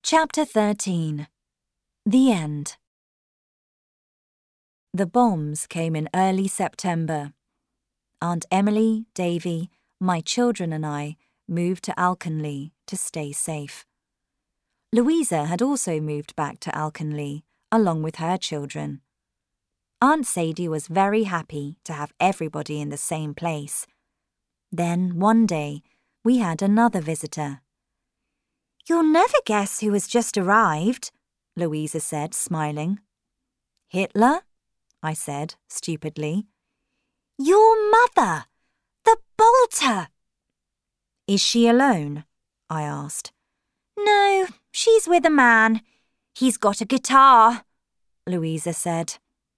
Chapter 13. The End. The bombs came in early September. Aunt Emily, Davy, my children and I moved to Alconley to stay safe. Louisa had also moved back to Alconley, along with her children. Aunt Sadie was very happy to have everybody in the same place. Then, one day, we had another visitor. "You'll never guess who has just arrived," Louisa said, smiling. "Hitler?" I said, stupidly. "Your mother! The bolter!" "Is she alone?" I asked. "No, she's with a man. He's got a guitar," Louisa said.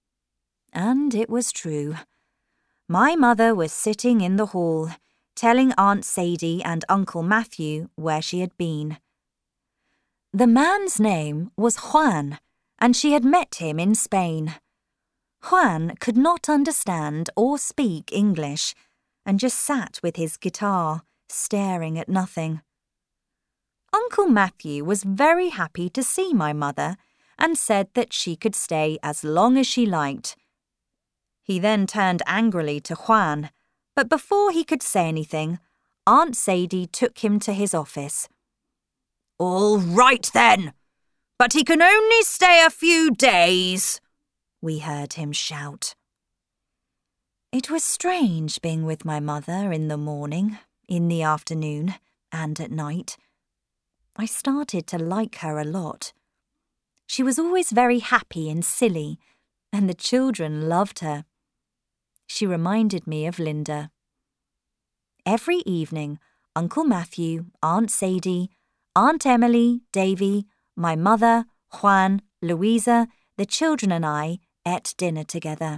And it was true. My mother was sitting in the hall, telling Aunt Sadie and Uncle Matthew where she had been. The man's name was Juan, and she had met him in Spain. Juan could not understand or speak English, and just sat with his guitar, staring at nothing. Uncle Matthew was very happy to see my mother and said that she could stay as long as she liked. He then turned angrily to Juan, but before he could say anything, Aunt Sadie took him to his office. "All right then, but he can only stay a few days," we heard him shout. It was strange being with my mother in the morning, in the afternoon, and at night. I started to like her a lot. She was always very happy and silly, and the children loved her. She reminded me of Linda. Every evening, Uncle Matthew, Aunt Sadie, Aunt Emily, Davy, my mother, Juan, Louisa, the children and I ate dinner together.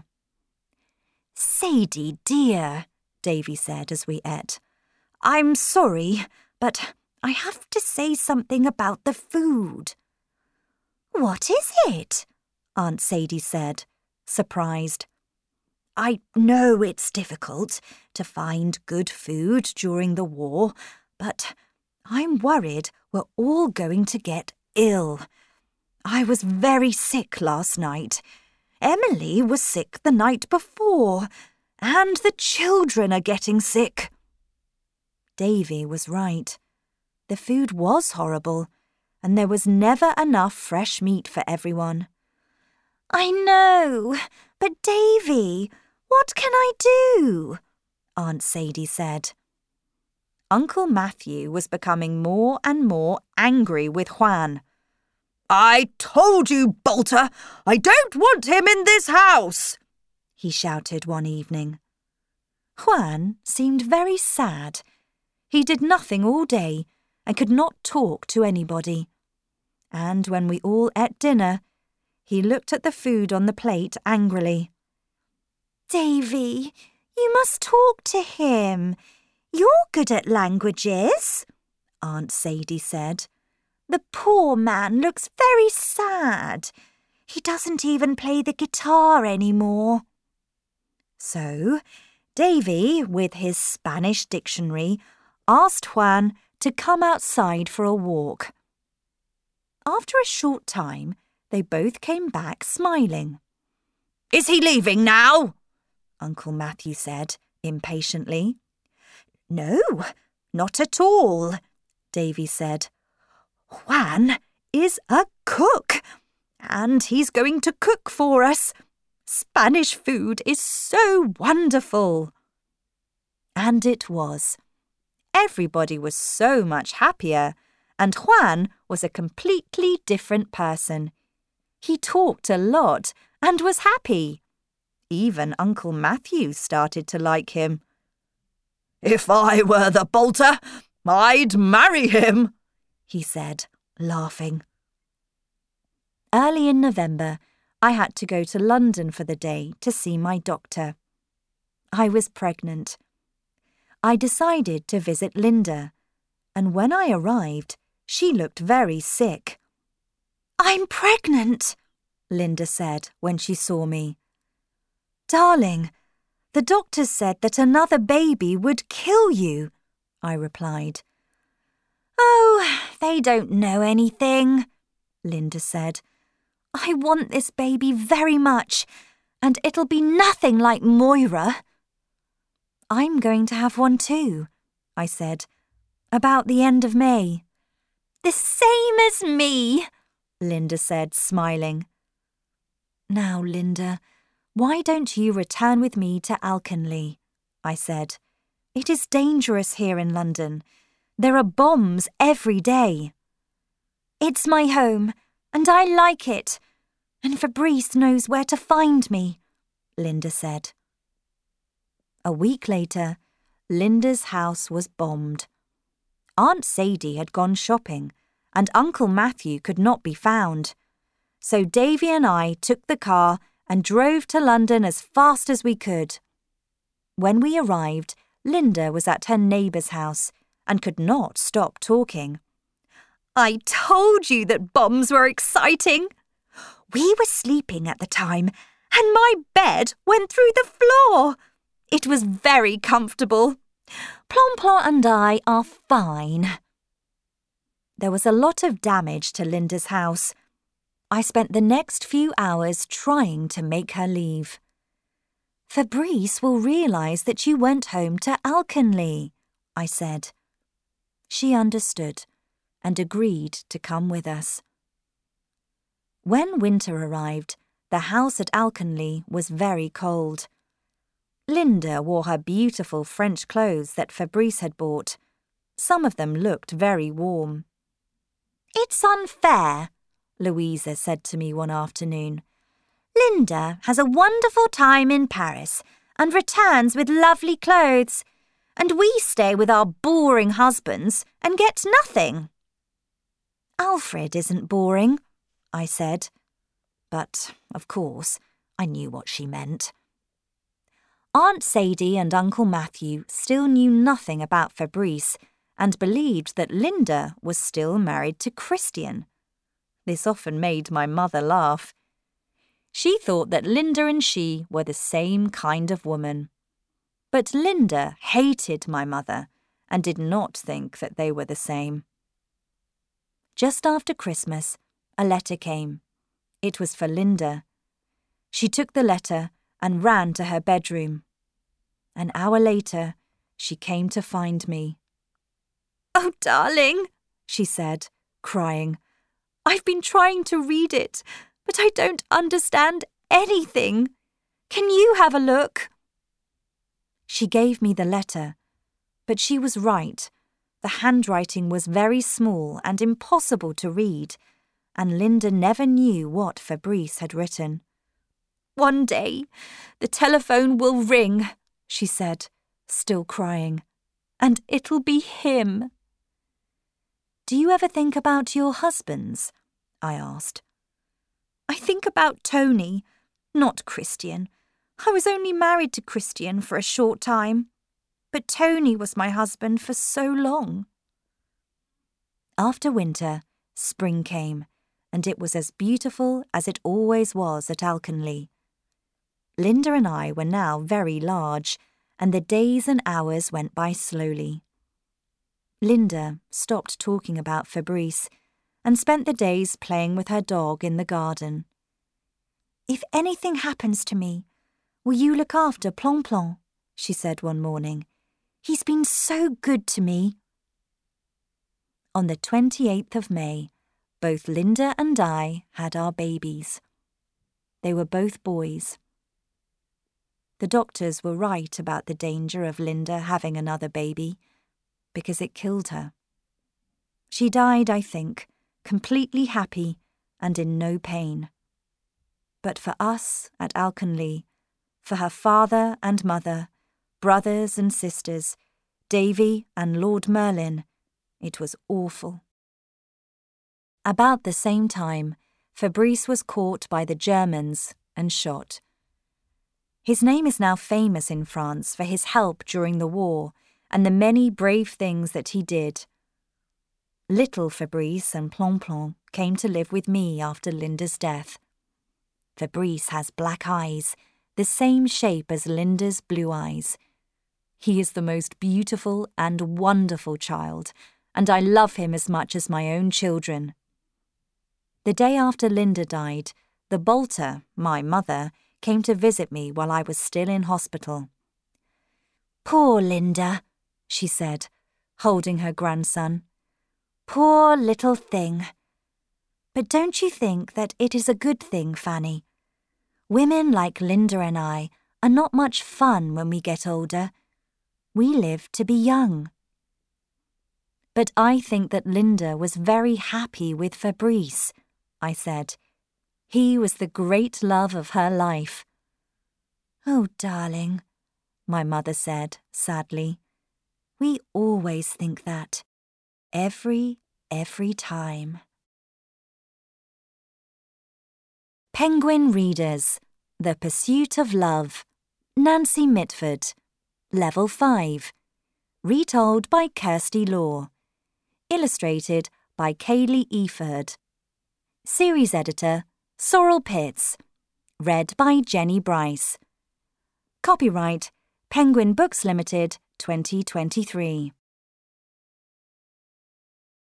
"Sadie, dear," Davy said as we ate, "I'm sorry, but I have to say something about the food." "What is it?" Aunt Sadie said, surprised. "I know it's difficult to find good food during the war, but I'm worried we're all going to get ill. I was very sick last night. Emily was sick the night before, and the children are getting sick." Davy was right. The food was horrible, and there was never enough fresh meat for everyone. "I know, but Davy, what can I do?" Aunt Sadie said. Uncle Matthew was becoming more and more angry with Juan. "I told you, bolter, I don't want him in this house," he shouted one evening. Juan seemed very sad. He did nothing all day and could not talk to anybody. And when we all ate dinner, he looked at the food on the plate angrily. "Davy, you must talk to him. You're good at languages," Aunt Sadie said. "The poor man looks very sad. He doesn't even play the guitar anymore." So, Davy, with his Spanish dictionary, asked Juan to come outside for a walk. After a short time, they both came back smiling. "Is he leaving now?" Uncle Matthew said, impatiently. "No, not at all," Davy said. "Juan is a cook, and he's going to cook for us. Spanish food is so wonderful." And it was. Everybody was so much happier, and Juan was a completely different person. He talked a lot and was happy. Even Uncle Matthew started to like him. "If I were the bolter, I'd marry him," he said, laughing. Early in November, I had to go to London for the day to see my doctor. I was pregnant. I decided to visit Linda, and when I arrived, she looked very sick. "I'm pregnant," Linda said when she saw me. "Darling, the doctor said that another baby would kill you," I replied. Oh, they don't know anything, Linda said. I want this baby very much, and it'll be nothing like Moira. I'm going to have one too, I said, about the end of May. The same as me, Linda said, smiling. Now, Linda, why don't you return with me to Alconley? I said. It is dangerous here in London. There are bombs every day. It's my home, and I like it, and Fabrice knows where to find me, Linda said. A week later, Linda's house was bombed. Aunt Sadie had gone shopping, and Uncle Matthew could not be found. So Davy and I took the car and drove to London as fast as we could. When we arrived, Linda was at her neighbour's house and could not stop talking. I told you that bombs were exciting. We were sleeping at the time, and my bed went through the floor. It was very comfortable. Plon-Plon and I are fine. There was a lot of damage to Linda's house. I spent the next few hours trying to make her leave. Fabrice will realise that you went home to Alconley, I said. She understood and agreed to come with us. When winter arrived, the house at Alconley was very cold. Linda wore her beautiful French clothes that Fabrice had bought. Some of them looked very warm. It's unfair, Louisa said to me one afternoon. Linda has a wonderful time in Paris and returns with lovely clothes, and we stay with our boring husbands and get nothing. Alfred isn't boring, I said. But, of course, I knew what she meant. Aunt Sadie and Uncle Matthew still knew nothing about Fabrice and believed that Linda was still married to Christian. This often made my mother laugh. She thought that Linda and she were the same kind of woman. But Linda hated my mother and did not think that they were the same. Just after Christmas, a letter came. It was for Linda. She took the letter and ran to her bedroom. An hour later, she came to find me. Oh, darling, she said, crying. I've been trying to read it, but I don't understand anything. Can you have a look? She gave me the letter, but she was right. The handwriting was very small and impossible to read, and Linda never knew what Fabrice had written. One day, the telephone will ring, she said, still crying, and it'll be him. Do you ever think about your husbands? I asked. I think about Tony, not Christian. I was only married to Christian for a short time, but Tony was my husband for so long. After winter, spring came, and it was as beautiful as it always was at Alconley. Linda and I were now very large, and the days and hours went by slowly. Linda stopped talking about Fabrice and spent the days playing with her dog in the garden. If anything happens to me, will you look after Plon-Plon? She said one morning. He's been so good to me. On the 28th of May, both Linda and I had our babies. They were both boys. The doctors were right about the danger of Linda having another baby, because it killed her. She died, I think, completely happy and in no pain. But for us at Alconley, for her father and mother, brothers and sisters, Davy and Lord Merlin, it was awful. About the same time, Fabrice was caught by the Germans and shot. His name is now famous in France for his help during the war and the many brave things that he did. Little Fabrice and Plon-Plon came to live with me after Linda's death. Fabrice has black eyes, the same shape as Linda's blue eyes. He is the most beautiful and wonderful child, and I love him as much as my own children. The day after Linda died, the Bolter, my mother, came to visit me while I was still in hospital. "Poor Linda," she said, holding her grandson. "Poor little thing. But don't you think that it is a good thing, Fanny? Women like Linda and I are not much fun when we get older. We live to be young." "But I think that Linda was very happy with Fabrice," I said. "He was the great love of her life." "Oh, darling," my mother said sadly. "We always think that. Every time." Penguin Readers, The Pursuit of Love, Nancy Mitford, Level 5. Retold by Kirsty Law. Illustrated by Kaylee Eford. Series Editor, Sorrel Pitts. Read by Jenny Bryce. Copyright, Penguin Books Limited, 2023.